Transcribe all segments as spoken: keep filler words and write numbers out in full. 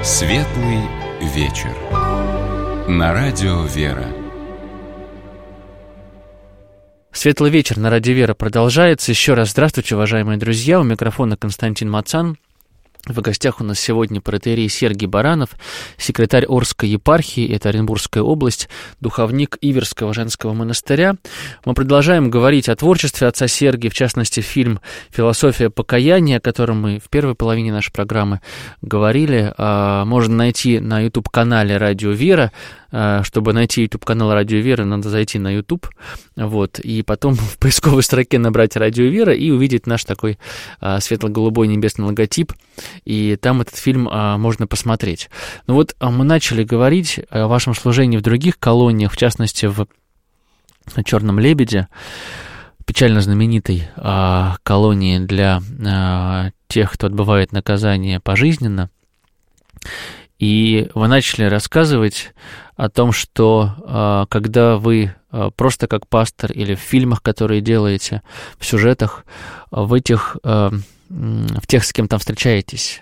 Светлый вечер. На радио «Вера». Светлый вечер на радио «Вера» продолжается. Еще раз здравствуйте, уважаемые друзья. У микрофона Константин Мацан. В гостях у нас сегодня протоиерей Сергий Баранов, секретарь Орской епархии, это Оренбургская область, духовник Иверского женского монастыря. Мы продолжаем говорить о творчестве отца Сергия, в частности, фильм «Философия покаяния», о котором мы в первой половине нашей программы говорили. Можно найти на YouTube-канале «Радио Вера». Чтобы найти YouTube-канал «Радио Вера», надо зайти на YouTube, вот, и потом в поисковой строке набрать «Радио Вера» и увидеть наш такой а, светло-голубой небесный логотип, и там этот фильм а, можно посмотреть. Ну вот а мы начали говорить о вашем служении в других колониях, в частности, в «Черном лебеде», печально знаменитой а, колонии для а, тех, кто отбывает наказание пожизненно. И вы начали рассказывать о том, что когда вы просто как пастор или в фильмах, которые делаете, в сюжетах, в этих, в тех, с кем там встречаетесь,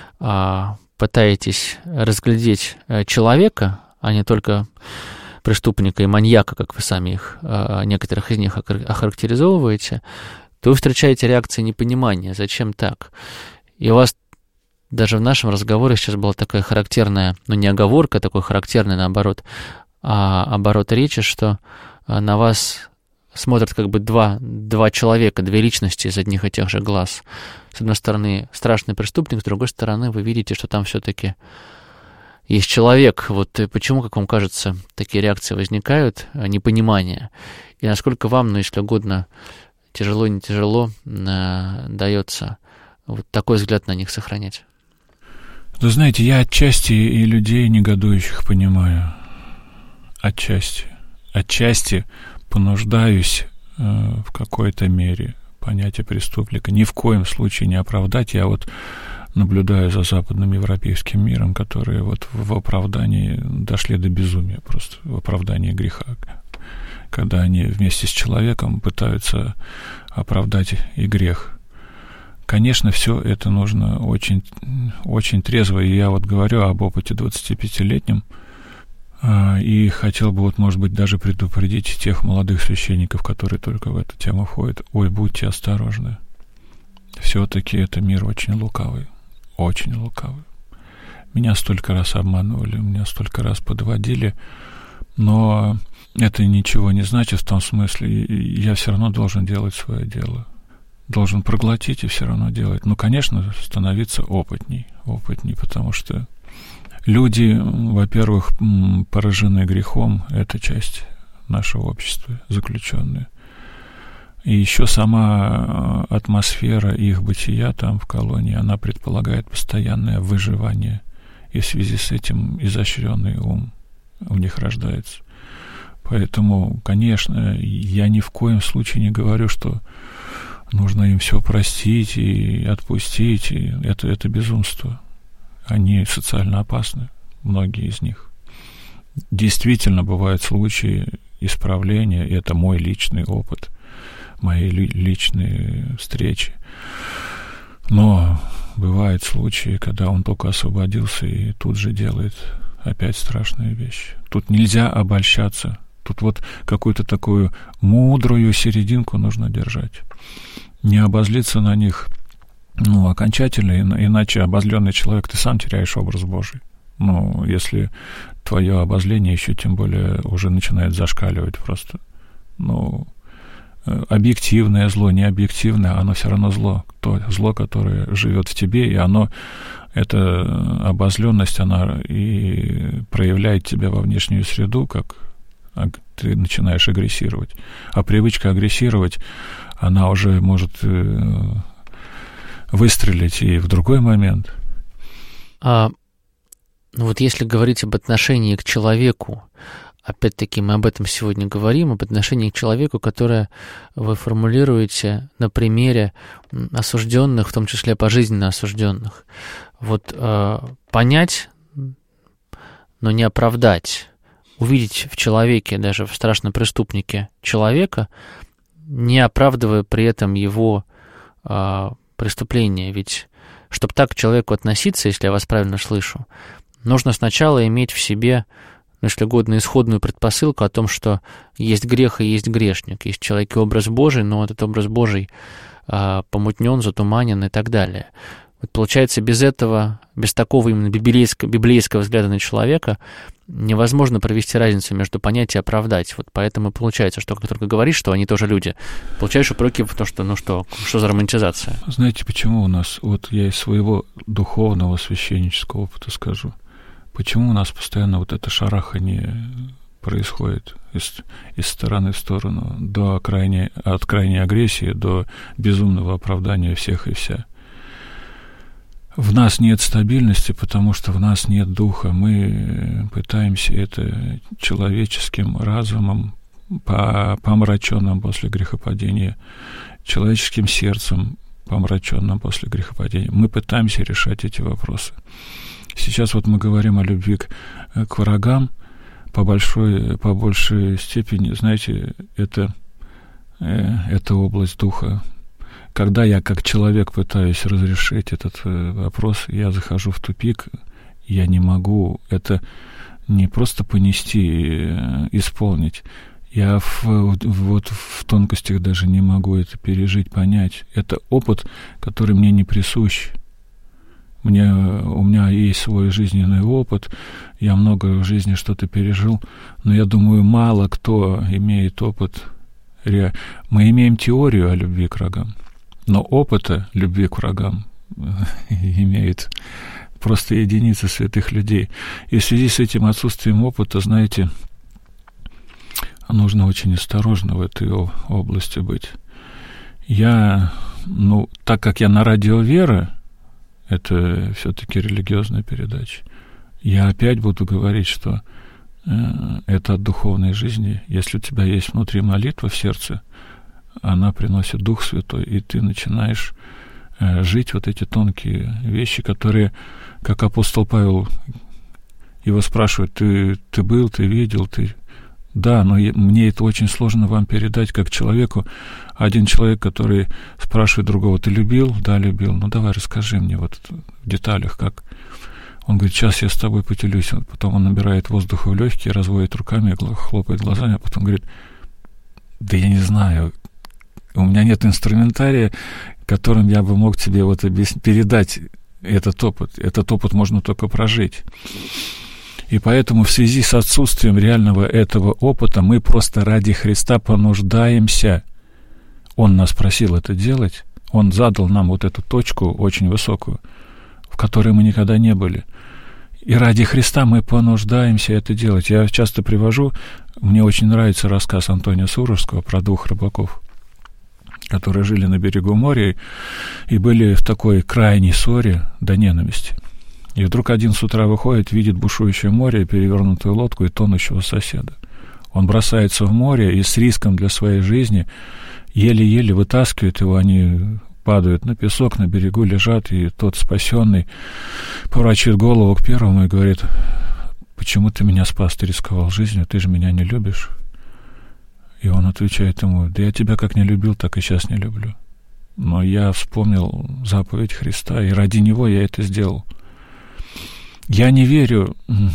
пытаетесь разглядеть человека, а не только преступника и маньяка, как вы сами их, некоторых из них охарактеризовываете, то вы встречаете реакции непонимания, зачем так. И у вас даже в нашем разговоре сейчас была такая характерная, ну не оговорка, такой характерный, наоборот, а оборот речи, что на вас смотрят как бы два, два человека, две личности из одних и тех же глаз. С одной стороны, страшный преступник, с другой стороны, вы видите, что там все-таки есть человек. Вот почему, как вам кажется, такие реакции возникают, непонимание? И насколько вам, ну если угодно, тяжело, не тяжело, дается вот такой взгляд на них сохранять? Вы знаете, я отчасти и людей негодующих понимаю. Отчасти. Отчасти понуждаюсь э, в какой-то мере понятие преступника. Ни в коем случае не оправдать. Я вот наблюдаю за западным европейским миром, которые вот в оправдании дошли до безумия, просто в оправдании греха. Когда они вместе с человеком пытаются оправдать и грех. Конечно, все это нужно очень, очень трезво, и я вот говорю об опыте двадцатипятилетнем, и хотел бы, вот, может быть, даже предупредить тех молодых священников, которые только в эту тему входят. Ой, будьте осторожны. Все-таки это мир очень лукавый, очень лукавый. Меня столько раз обманывали, меня столько раз подводили, но это ничего не значит в том смысле, я все равно должен делать свое дело. Должен проглотить и все равно делать. Ну, конечно, становиться опытней, опытней, потому что люди, во-первых, поражены грехом, это часть нашего общества, заключенные. И еще сама атмосфера их бытия там в колонии, она предполагает постоянное выживание, и в связи с этим изощренный ум у них рождается. Поэтому, конечно, я ни в коем случае не говорю, что нужно им все простить и отпустить, и это, это безумство. Они социально опасны, многие из них. Действительно, бывают случаи исправления, и это мой личный опыт, мои ли, личные встречи. Но бывают случаи, когда он только освободился и тут же делает опять страшные вещи. Тут нельзя обольщаться. Тут вот какую-то такую мудрую серединку нужно держать. Не обозлиться на них, ну, окончательно, иначе обозленный человек, ты сам теряешь образ Божий. Ну, если твое обозление еще тем более уже начинает зашкаливать просто. Ну, объективное зло, не объективное, оно все равно зло. То зло, которое живет в тебе, и оно, эта обозленность, она и проявляет тебя во внешнюю среду, как ты начинаешь агрессировать. А привычка агрессировать, она уже может э, выстрелить и в другой момент. А вот если говорить об отношении к человеку, опять-таки мы об этом сегодня говорим, об отношении к человеку, которое вы формулируете на примере осужденных, в том числе пожизненно осужденных. Вот э, понять, но не оправдать, увидеть в человеке, даже в страшном преступнике человека, не оправдывая при этом его а, преступления. Ведь чтобы так к человеку относиться, если я вас правильно слышу, нужно сначала иметь в себе, ну, если угодно, исходную предпосылку о том, что есть грех и есть грешник, есть в человеке образ Божий, но этот образ Божий а, помутнен, затуманен и так далее. Вот получается, без этого, без такого именно библейского, библейского взгляда на человека невозможно провести разницу между понятием «оправдать». Вот поэтому получается, что как только говоришь, что они тоже люди, получаешь упреки в то, что, ну что, что за романтизация? Знаете, почему у нас, вот я из своего духовного священнического опыта скажу, почему у нас постоянно вот это шарахание происходит из, из стороны в сторону, до крайней, от крайней агрессии до безумного оправдания всех и вся. В нас нет стабильности, потому что в нас нет духа. Мы пытаемся это человеческим разумом, помраченным после грехопадения, человеческим сердцем, помраченным после грехопадения. Мы пытаемся решать эти вопросы. Сейчас вот мы говорим о любви к, к врагам, по большой, по большей степени, знаете, это, это область духа. Когда я как человек пытаюсь разрешить этот вопрос, я захожу в тупик, я не могу это не просто понести, исполнить. Я в, вот в тонкостях даже не могу это пережить, понять. Это опыт, который мне не присущ. Мне, у меня есть свой жизненный опыт, я много в жизни что-то пережил, но я думаю, мало кто имеет опыт. Мы имеем теорию о любви к врагам, но опыта любви к врагам имеет просто единицы святых людей. И в связи с этим отсутствием опыта, знаете, нужно очень осторожно в этой области быть. Я, ну, так как я на радио «Вера», это все-таки религиозная передача, я опять буду говорить, что э, это от духовной жизни. Если у тебя есть внутри молитва в сердце, она приносит Дух Святой, и ты начинаешь э, жить вот эти тонкие вещи, которые, как апостол Павел, его спрашивают, ты, ты был, ты видел, ты... Да, но я, мне это очень сложно вам передать как человеку. Один человек, который спрашивает другого, ты любил? Да, любил. Ну, давай расскажи мне вот в деталях, как... Он говорит, сейчас я с тобой поделюсь. Потом он набирает воздуха в легкие, разводит руками, хлопает глазами, а потом говорит, да я не знаю, у меня нет инструментария, которым я бы мог тебе вот передать этот опыт. Этот опыт можно только прожить. И поэтому в связи с отсутствием реального этого опыта мы просто ради Христа понуждаемся. Он нас просил это делать. Он задал нам вот эту точку очень высокую, в которой мы никогда не были. И ради Христа мы понуждаемся это делать. Я часто привожу, мне очень нравится рассказ Антония Суровского про двух рыбаков, которые жили на берегу моря и были в такой крайней ссоре до ненависти. И вдруг один с утра выходит, видит бушующее море, перевернутую лодку и тонущего соседа. Он бросается в море и с риском для своей жизни еле-еле вытаскивает его, они падают на песок, на берегу лежат, и тот спасенный поворачивает голову к первому и говорит, почему ты меня спас, ты рисковал жизнью, ты же меня не любишь. И он отвечает ему, да я тебя как не любил, так и сейчас не люблю. Но я вспомнил заповедь Христа, и ради него я это сделал. Я не верю,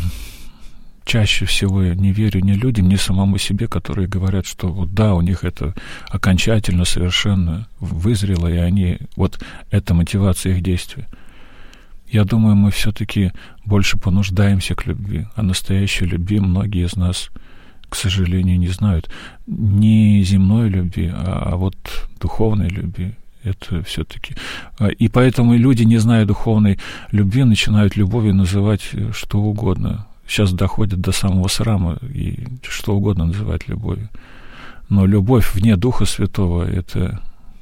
чаще всего я не верю ни людям, ни самому себе, которые говорят, что вот да, у них это окончательно, совершенно вызрело, и они, вот это мотивация их действия. Я думаю, мы все-таки больше понуждаемся к любви, а настоящей любви многие из нас, к сожалению, не знают. Не земной любви, а вот духовной любви. Это все-таки... И поэтому люди, не зная духовной любви, начинают любовью называть что угодно. Сейчас доходят до самого срама, и что угодно называть любовью. Но любовь вне Духа Святого — это,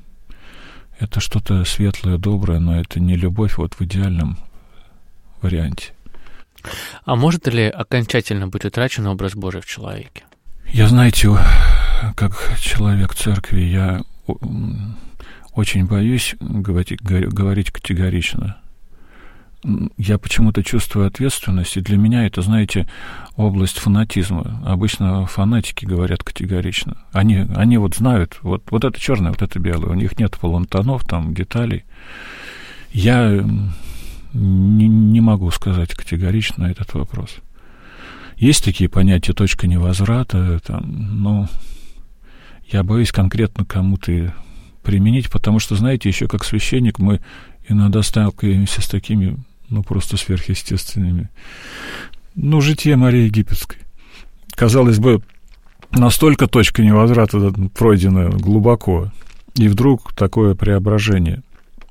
это что-то светлое, доброе, но это не любовь вот в идеальном варианте. А может ли окончательно быть утрачен образ Божий в человеке? Я, знаете, как человек церкви, я... очень боюсь говорить, говорить категорично. Я почему-то чувствую ответственность, и для меня это, знаете, область фанатизма. Обычно фанатики говорят категорично. Они, они вот знают, вот, вот это черное, вот это белое, у них нет полутонов, там, деталей. Я не, не могу сказать категорично на этот вопрос. Есть такие понятия точка невозврата, там, но я боюсь конкретно кому-то применить, потому что, знаете, еще как священник мы иногда сталкиваемся с такими, ну, просто сверхъестественными. Ну, житие Марии Египетской. Казалось бы, настолько точка невозврата пройдена глубоко, и вдруг такое преображение.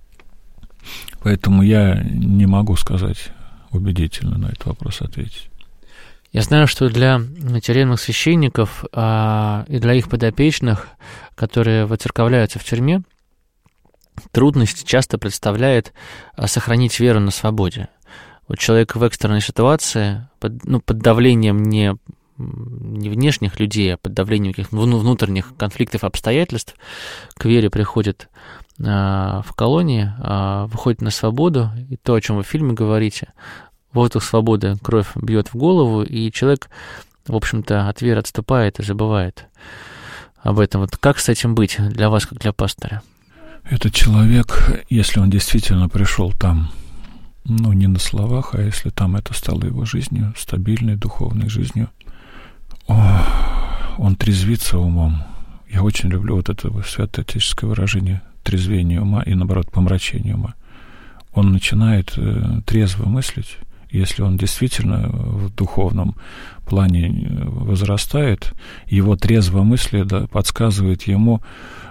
Поэтому я не могу сказать убедительно на этот вопрос ответить. Я знаю, что для тюремных священников а, и для их подопечных, которые выцерковляются в тюрьме, трудность часто представляет а, сохранить веру на свободе. Вот человек в экстренной ситуации, под, ну, под давлением не, не внешних людей, а под давлением каких-то внутренних конфликтов, обстоятельств, к вере приходит а, в колонии, а, выходит на свободу, и то, о чем вы в фильме говорите, в воздух свободы кровь бьет в голову, и человек, в общем-то, от веры отступает и забывает об этом. Вот как с этим быть для вас, как для пастора? Этот человек, если он действительно пришел там, ну, не на словах, а если там это стало его жизнью, стабильной духовной жизнью, о, он трезвится умом. Я очень люблю вот это святоотеческое выражение трезвение ума и, наоборот, помрачение ума. Он начинает э, трезво мыслить. Если он действительно в духовном плане возрастает, его трезвомыслие, да, подсказывает ему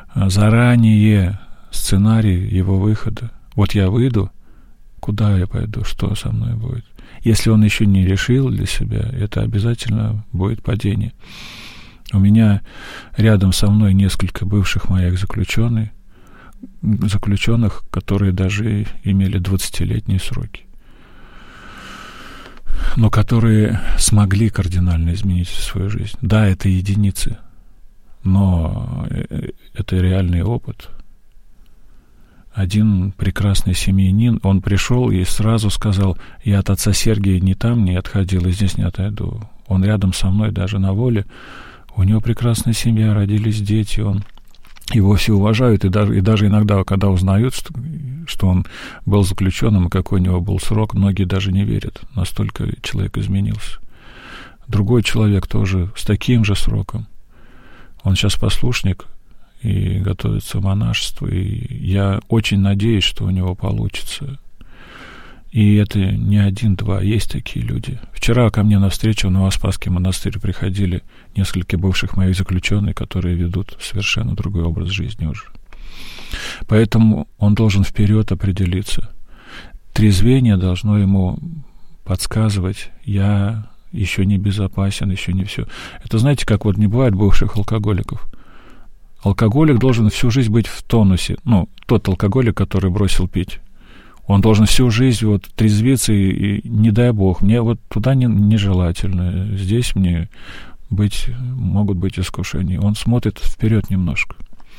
заранее сценарий его выхода. Вот я выйду, куда я пойду, что со мной будет. Если он еще не решил для себя, это обязательно будет падение. У меня рядом со мной несколько бывших моих заключенных, заключенных, которые даже имели двадцатилетние сроки, но которые смогли кардинально изменить свою жизнь. Да, это единицы, но это реальный опыт. Один прекрасный семьянин, он пришел и сразу сказал: я от отца Сергия ни там не отходил, и здесь не отойду. Он рядом со мной даже на воле. У него прекрасная семья, родились дети, он его все уважают, и даже, и даже иногда, когда узнают, что, что он был заключенным и какой у него был срок, многие даже не верят, настолько человек изменился. Другой человек тоже с таким же сроком. Он сейчас послушник и готовится в монашество, и я очень надеюсь, что у него получится. И это не один-два, есть такие люди. Вчера ко мне на встречу в Новоспасский монастырь приходили несколько бывших моих заключенных, которые ведут совершенно другой образ жизни уже. Поэтому он должен вперед определиться. Трезвение должно ему подсказывать: я еще не безопасен, еще не все. Это, знаете, как вот не бывает бывших алкоголиков. Алкоголик должен всю жизнь быть в тонусе. Ну, тот алкоголик, который бросил пить. Он должен всю жизнь вот трезвиться, и, и не дай бог, мне вот туда не, нежелательно, здесь мне быть, могут быть искушения. Он смотрит вперед немножко.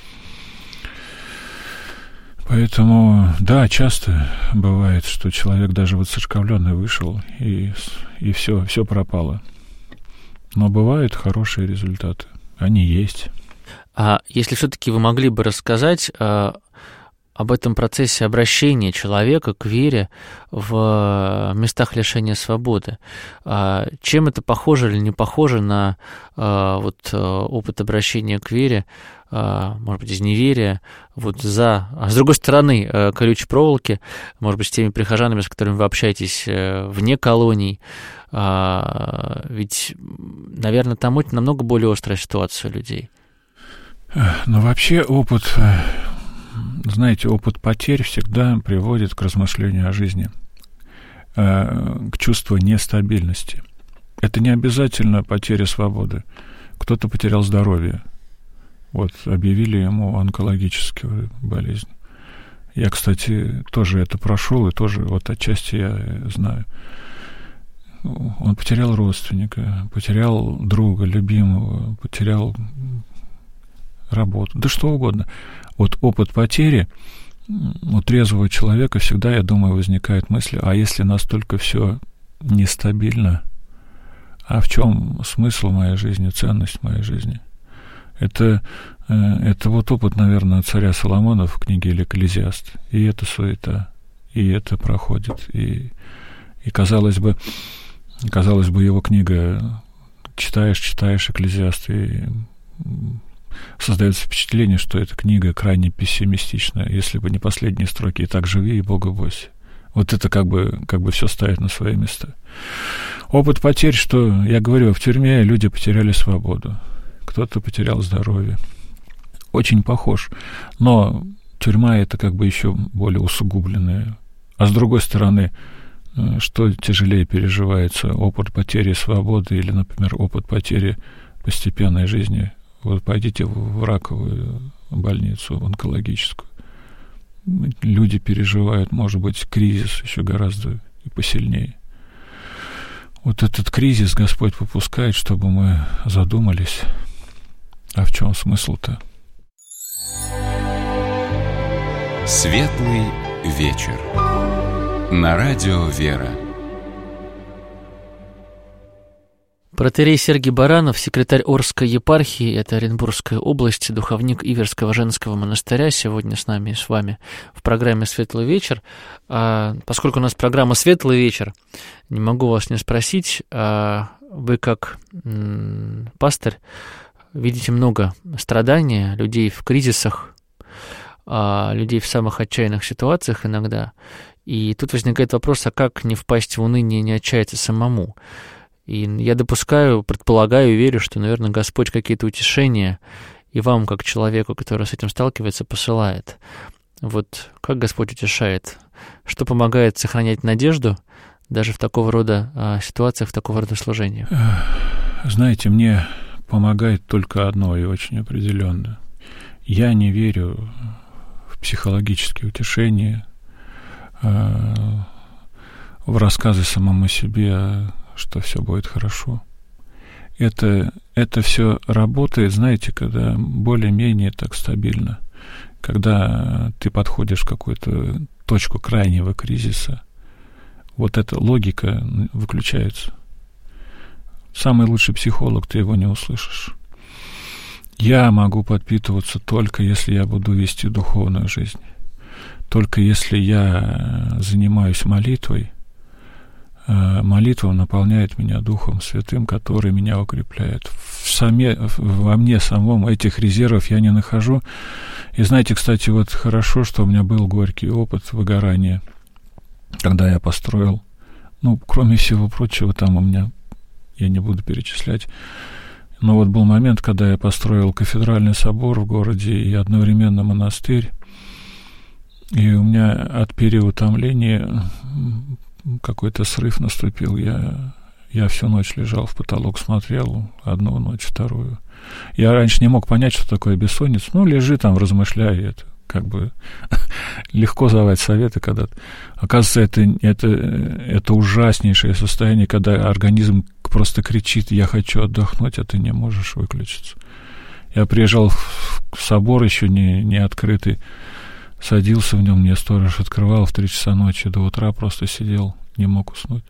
Поэтому, да, часто бывает, что человек даже вот церковленный вышел, и, и все, все пропало. Но бывают хорошие результаты, они есть. А если все-таки вы могли бы рассказать об этом процессе обращения человека к вере в местах лишения свободы. Чем это похоже или не похоже на вот, опыт обращения к вере, может быть, из неверия, вот за... А с другой стороны, колючей проволоки, может быть, с теми прихожанами, с которыми вы общаетесь вне колоний, ведь, наверное, там намного более острая ситуация у людей. Ну, вообще опыт... Знаете, опыт потерь всегда приводит к размышлению о жизни, к чувству нестабильности. Это не обязательно потеря свободы. Кто-то потерял здоровье. Вот, объявили ему онкологическую болезнь. Я, кстати, тоже это прошел, и тоже вот отчасти я знаю. Он потерял родственника, потерял друга, любимого, потерял работу, да что угодно. Вот опыт потери у трезвого человека всегда, я думаю, возникает мысль: а если настолько все нестабильно, а в чем смысл моей жизни, ценность моей жизни? Это, это вот опыт, наверное, царя Соломона в книге Экклезиаст. И это суета. и это проходит. И, и казалось бы, казалось бы, его книга читаешь, читаешь «Экклезиаст», и создается впечатление, что эта книга крайне пессимистична, если бы не последние строки: «И так живи, и Бога бойся». Вот это как бы, как бы все ставит на свои места. Опыт потерь, что я говорю, в тюрьме люди потеряли свободу, кто-то потерял здоровье. Очень похож. Но тюрьма — это как бы еще более усугубленное. А с другой стороны, что тяжелее переживается: опыт потери свободы или, например, опыт потери постепенной жизни? Вот пойдите в раковую больницу, в онкологическую. Люди переживают, может быть, кризис еще гораздо и посильнее. Вот этот кризис Господь попускает, чтобы мы задумались, а в чем смысл-то? Светлый вечер. На радио «Вера». Протоиерей Сергий Баранов, секретарь Орской епархии, это Оренбургская область, духовник Иверского женского монастыря, сегодня с нами и с вами в программе «Светлый вечер». А, поскольку у нас программа «Светлый вечер», не могу вас не спросить, а вы как м, пастырь видите много страдания, людей в кризисах, а, людей в самых отчаянных ситуациях иногда, и тут возникает вопрос, а как не впасть в уныние, не отчаяться самому? И я допускаю, предполагаю, верю, что, наверное, Господь какие-то утешения и вам, как человеку, который с этим сталкивается, посылает. Вот как Господь утешает? Что помогает сохранять надежду даже в такого рода а, ситуациях, в такого рода служениях? Знаете, мне помогает только одно, и очень определенно. Я не верю в психологические утешения, в рассказы самому себе, что все будет хорошо. Это, это все работает, знаете, когда более-менее так стабильно. Когда ты подходишь в какую-то точку крайнего кризиса, вот эта логика выключается. Самый лучший психолог, ты его не услышишь. Я могу подпитываться только если я буду вести духовную жизнь. Только если я занимаюсь молитвой. Молитва наполняет меня Духом Святым, который меня укрепляет. В саме, во мне самом этих резервов я не нахожу. И знаете, кстати, вот хорошо, что у меня был горький опыт выгорания, когда я построил, ну, кроме всего прочего, там у меня, я не буду перечислять, но вот был момент, когда я построил кафедральный собор в городе и одновременно монастырь, и у меня от переутомления какой-то срыв наступил. Я, я всю ночь лежал в потолок, смотрел, одну ночь, вторую. Я раньше не мог понять, что такое бессонница. Ну, лежи там, размышляй, это как бы легко давать советы, когда... Оказывается, это, это, это ужаснейшее состояние, когда организм просто кричит: я хочу отдохнуть, а ты не можешь выключиться. Я приезжал в собор, еще не, не открытый, садился в нем, мне сторож открывал в три часа ночи, до утра просто сидел, не мог уснуть.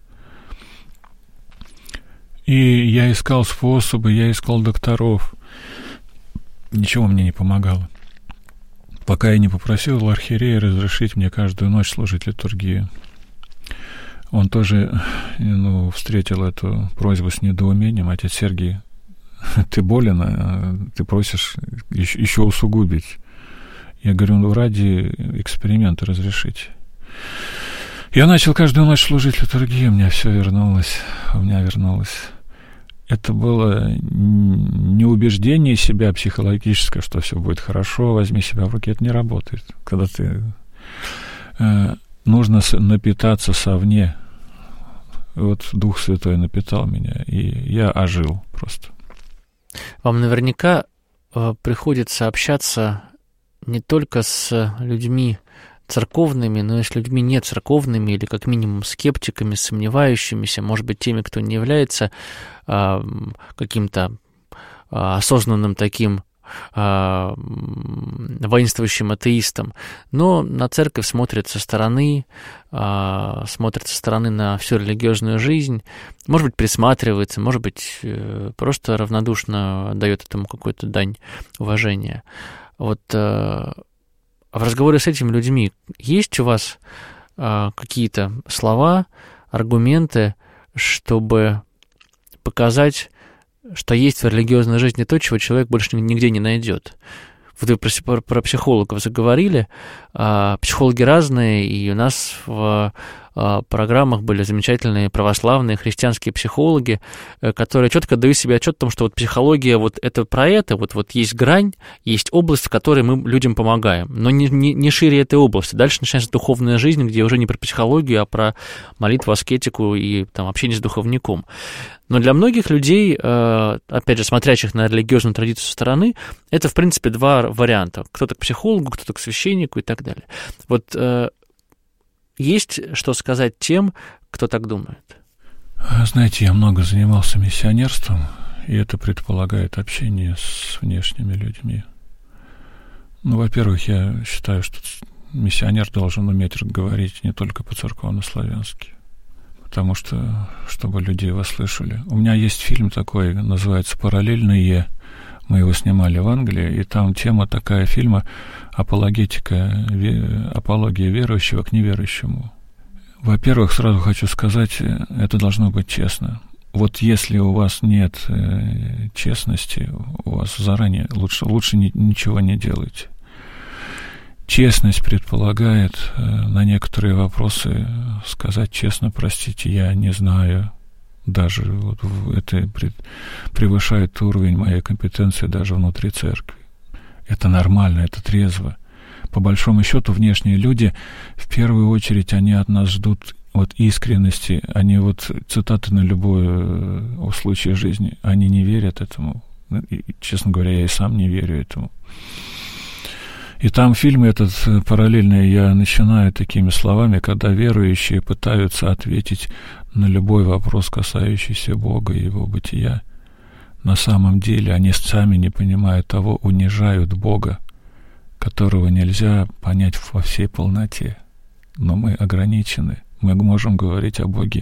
И я искал способы, я искал докторов. Ничего мне не помогало. Пока я не попросил архиерея разрешить мне каждую ночь служить литургию. Он тоже, ну, встретил эту просьбу с недоумением: отец Сергий, ты болен, а ты просишь еще, еще усугубить. Я говорю: ну, ради эксперимента разрешите. Я начал каждую ночь служить литургию, у меня все вернулось, у меня вернулось. Это было не убеждение себя психологическое, что все будет хорошо, возьми себя в руки. Это не работает. Когда ты... Э, нужно напитаться совне. Вот Дух Святой напитал меня, и я ожил просто. Вам наверняка э, приходится общаться не только с людьми церковными, но и с людьми не церковными, или как минимум скептиками, сомневающимися, может быть, теми, кто не является а, каким-то а, осознанным таким а, воинствующим атеистом, но на церковь смотрит со стороны, а, смотрит со стороны на всю религиозную жизнь, может быть, присматривается, может быть, просто равнодушно дает этому какую-то дань уважения. Вот в разговоре с этими людьми есть у вас а, какие-то слова, аргументы, чтобы показать, что есть в религиозной жизни то, чего человек больше нигде не найдет. Вот вы про, про психологов заговорили. А, психологи разные, и у нас в а, программах были замечательные православные христианские психологи, которые четко дают себе отчет о том, что вот психология вот это про это, вот, вот есть грань, есть область, в которой мы людям помогаем, но не, не, не шире этой области. Дальше начинается духовная жизнь, где уже не про психологию, а про молитву, аскетику и там, общение с духовником. Но для многих людей, опять же, смотрящих на религиозную традицию со стороны, это, в принципе, два варианта. Кто-то к психологу, кто-то к священнику и так далее. Вот есть что сказать тем, кто так думает? Знаете, я много занимался миссионерством, и это предполагает общение с внешними людьми. Ну, во-первых, я считаю, что миссионер должен уметь говорить не только по-церковно-славянски, потому что, чтобы люди его слышали. У меня есть фильм такой, называется «Параллельные». Мы его снимали в Англии, и там тема такая фильма апологетика, апология верующего к неверующему. Во-первых, сразу хочу сказать, это должно быть честно. Вот если у вас нет э, честности, у вас заранее лучше, лучше ни, ничего не делайте. Честность предполагает э, на некоторые вопросы сказать честно: простите, я не знаю. Даже вот это превышает уровень моей компетенции даже внутри церкви. Это нормально, это трезво. По большому счету, внешние люди, в первую очередь, они от нас ждут вот искренности, они вот цитаты на любой случай жизни, они не верят этому. И, честно говоря, я и сам не верю этому. И там в фильме этот параллельный я начинаю такими словами, когда верующие пытаются ответить на любой вопрос, касающийся Бога и Его бытия. На самом деле они сами, не понимая того, унижают Бога, которого нельзя понять во всей полноте. Но мы ограничены. Мы можем говорить о Боге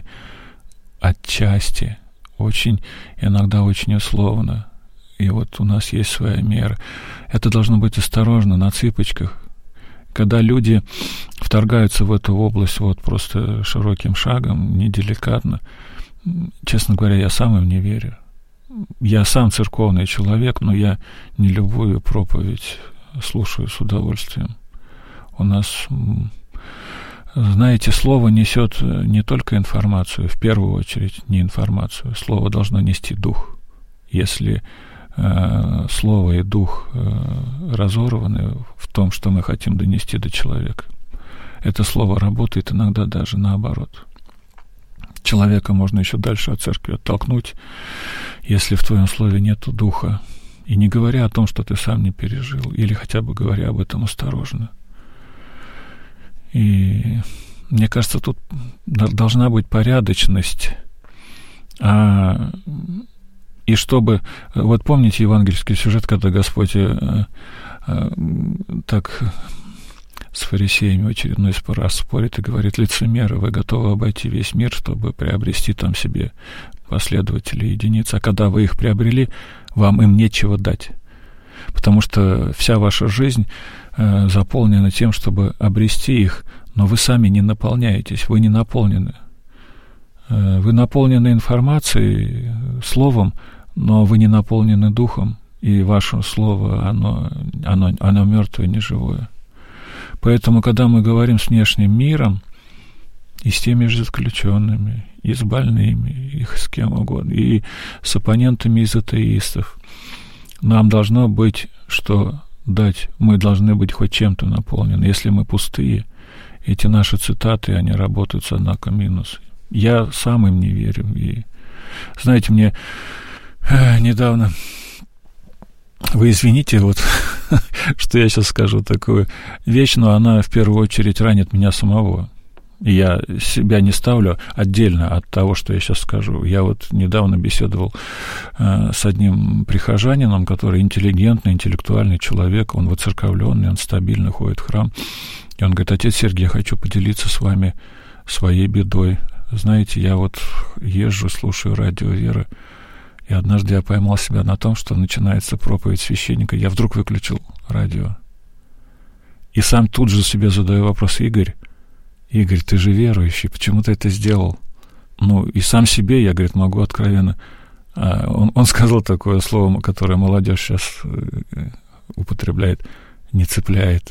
отчасти, очень, иногда очень условно. И вот у нас есть своя мера. Это должно быть осторожно, на цыпочках. Когда люди вторгаются в эту область вот просто широким шагом, неделикатно, честно говоря, я сам им не верю. Я сам церковный человек, но я не любую проповедь слушаю с удовольствием. У нас, знаете, слово несет не только информацию, в первую очередь не информацию. Слово должно нести дух. Если э, слово и дух э, разорваны в том, что мы хотим донести до человека, это слово работает иногда даже наоборот. Человека можно еще дальше от церкви оттолкнуть, если в твоем слове нету духа. И не говоря о том, что ты сам не пережил, или хотя бы говоря об этом осторожно. И мне кажется, тут должна быть порядочность. А, и чтобы... Вот помните евангельский сюжет, когда Господь а, а, так с фарисеями в очередной раз спорит и говорит: лицемеры, вы готовы обойти весь мир, чтобы приобрести там себе последователей, единиц, а когда вы их приобрели, вам им нечего дать, потому что вся ваша жизнь э, заполнена тем, чтобы обрести их, но вы сами не наполняетесь, вы не наполнены. Э, вы наполнены информацией, словом, но вы не наполнены духом, и ваше слово, оно, оно, оно мертвое, неживое. Поэтому, когда мы говорим с внешним миром, и с теми же заключенными, и с больными, и с кем угодно, и с оппонентами из атеистов, нам должно быть что дать. Мы должны быть хоть чем-то наполнены. Если мы пустые, эти наши цитаты, они работают с знаком минус. Я сам им не верю. И, знаете, мне э, недавно... Вы извините, вот, что я сейчас скажу такую вещь, но она в первую очередь ранит меня самого. И я себя не ставлю отдельно от того, что я сейчас скажу. Я вот недавно беседовал э, с одним прихожанином, который интеллигентный, интеллектуальный человек, он воцерковленный, он стабильно ходит в храм. И он говорит: отец Сергей, я хочу поделиться с вами своей бедой. Знаете, я вот езжу, слушаю радио «Вера», и однажды я поймал себя на том, что начинается проповедь священника, я вдруг выключил радио. И сам тут же себе задаю вопрос: Игорь, Игорь, ты же верующий, почему ты это сделал? Ну, и сам себе, я, говорит, могу откровенно. А он, он сказал такое слово, которое молодежь сейчас употребляет, не цепляет.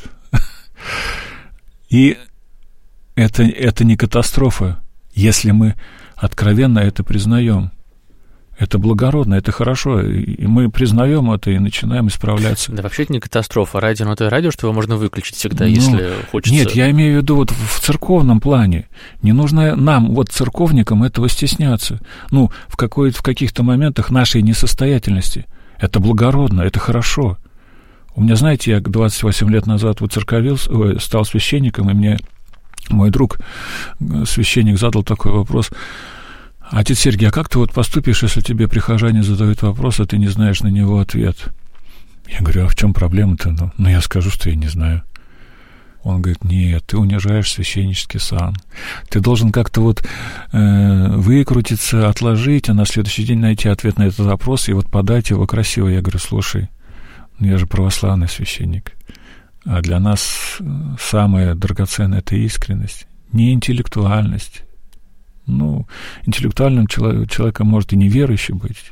И это, это не катастрофа, если мы откровенно это признаем. Это благородно, это хорошо, и мы признаем это и начинаем исправляться. Да вообще это не катастрофа. Радио, ну то и радио, что его можно выключить всегда, ну, если хочется. Нет, я имею в виду вот в церковном плане. Не нужно нам, вот церковникам, этого стесняться. Ну, в, какой, в каких-то моментах нашей несостоятельности. Это благородно, это хорошо. У меня, знаете, я двадцать восемь лет назад воцерковился, ой, стал священником, и мне мой друг, священник, задал такой вопрос: отец Сергий, а как ты вот поступишь, если тебе прихожане задают вопрос, а ты не знаешь на него ответ? Я говорю, а в чем проблема-то? Ну, ну я скажу, что я не знаю. Он говорит, нет, ты унижаешь священнический сан. Ты должен как-то вот э, выкрутиться, отложить, а на следующий день найти ответ на этот вопрос и вот подать его красиво. Я говорю, слушай, ну я же православный священник, а для нас самое драгоценное — это искренность, не интеллектуальность. Ну, интеллектуальным человек, человеком может и неверующий быть.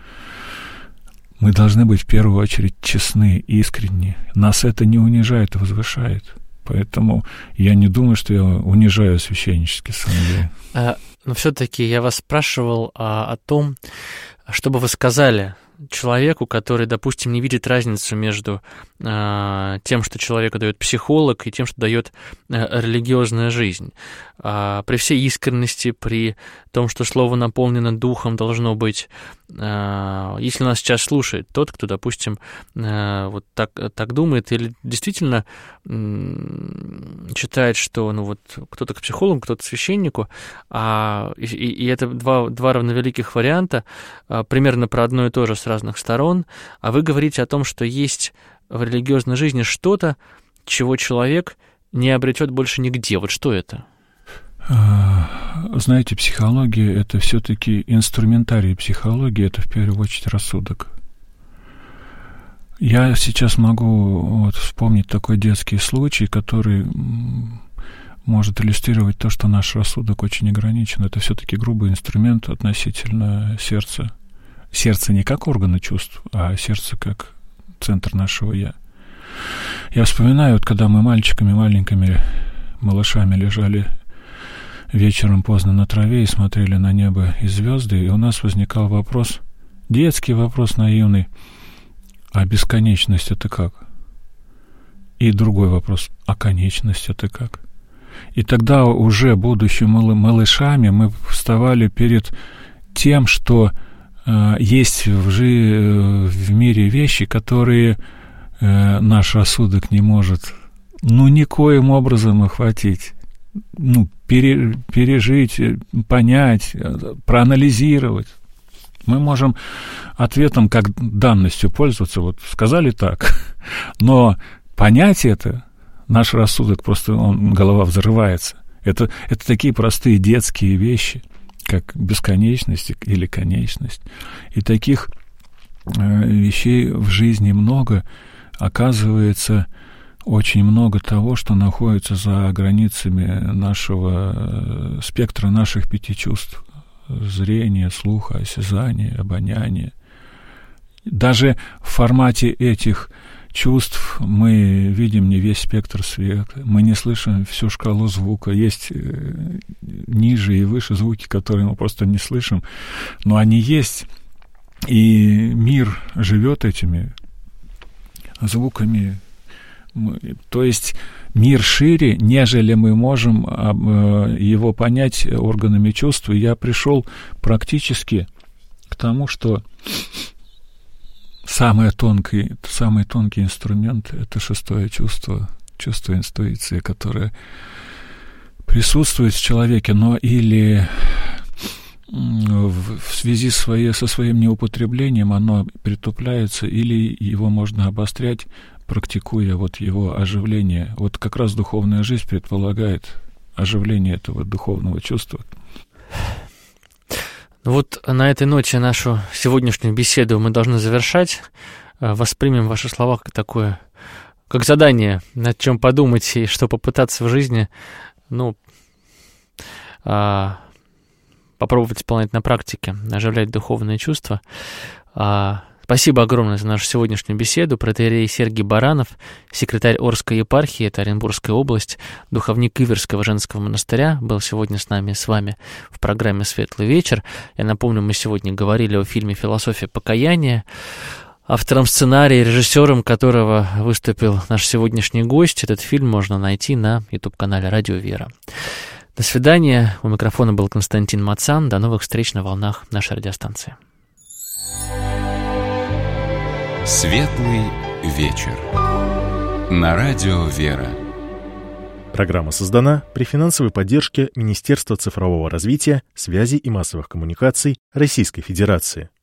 Мы должны быть в первую очередь честны, искренни. Нас это не унижает и возвышает. Поэтому я не думаю, что я унижаю священнический сан. А, но все-таки я вас спрашивал а, о том, что бы вы сказали человеку, который, допустим, не видит разницу между э, тем, что человеку дает психолог, и тем, что дает э, религиозная жизнь. Э, при всей искренности, при том, что слово наполнено духом должно быть, э, если нас сейчас слушает тот, кто, допустим, э, вот так, так думает, или действительно э, считает, что ну, вот, кто-то к психологу, кто-то к священнику, а, и, и это два, два равновеликих варианта, э, примерно про одно и то же с разных сторон, а вы говорите о том, что есть в религиозной жизни что-то, чего человек не обретет больше нигде. Вот что это? Знаете, психология — это все-таки инструментарий психологии, это в первую очередь рассудок. Я сейчас могу вот вспомнить такой детский случай, который может иллюстрировать то, что наш рассудок очень ограничен. Это все-таки грубый инструмент относительно сердца. Сердце не как органы чувств, а сердце как центр нашего «я». Я вспоминаю, вот когда мы мальчиками, маленькими малышами лежали вечером поздно на траве и смотрели на небо и звезды, и у нас возникал вопрос, детский вопрос наивный, а бесконечность — это как? И другой вопрос, а конечность — это как? И тогда уже, будучи малышами, мы вставали перед тем, что есть в, жи- в мире вещи, которые э, наш рассудок не может ну никоим образом охватить, ну, пере- пережить, понять, проанализировать. Мы можем ответом как данностью пользоваться, вот сказали так, но понять это, наш рассудок просто, он, голова взрывается. Это, это такие простые детские вещи, как бесконечность или конечность. И таких э, вещей в жизни много. Оказывается, очень много того, что находится за границами нашего э, спектра наших пяти чувств. Зрение, слуха, осязание, обоняние. Даже в формате этих чувств мы видим не весь спектр света, мы не слышим всю шкалу звука. Есть э, ниже и выше звуки, которые мы просто не слышим, но они есть, и мир живет этими звуками. То есть мир шире, нежели мы можем э, его понять органами чувств. И я пришел практически к тому, что Самый тонкий, самый тонкий инструмент — это шестое чувство, чувство интуиции, которое присутствует в человеке, но или в, в связи своей, со своим неупотреблением оно притупляется, или его можно обострять, практикуя вот его оживление. Вот как раз духовная жизнь предполагает оживление этого духовного чувства. Вот на этой ноте нашу сегодняшнюю беседу мы должны завершать. Воспримем ваши слова как такое, как задание, над чем подумать и что попытаться в жизни, ну, а, попробовать исполнять на практике, оживлять духовные чувства. А, спасибо огромное за нашу сегодняшнюю беседу. Протоиерей Сергий Баранов, секретарь Орской епархии, это Оренбургская область, духовник Иверского женского монастыря, был сегодня с нами, с вами в программе «Светлый вечер». Я напомню, мы сегодня говорили о фильме «Философия покаяния», автором сценария и режиссером которого выступил наш сегодняшний гость. Этот фильм можно найти на ютуб-канале «Радио Вера». До свидания. У микрофона был Константин Мацан. До новых встреч на волнах нашей радиостанции. Светлый вечер. На радио «Вера». Программа создана при финансовой поддержке Министерства цифрового развития, связи и массовых коммуникаций Российской Федерации.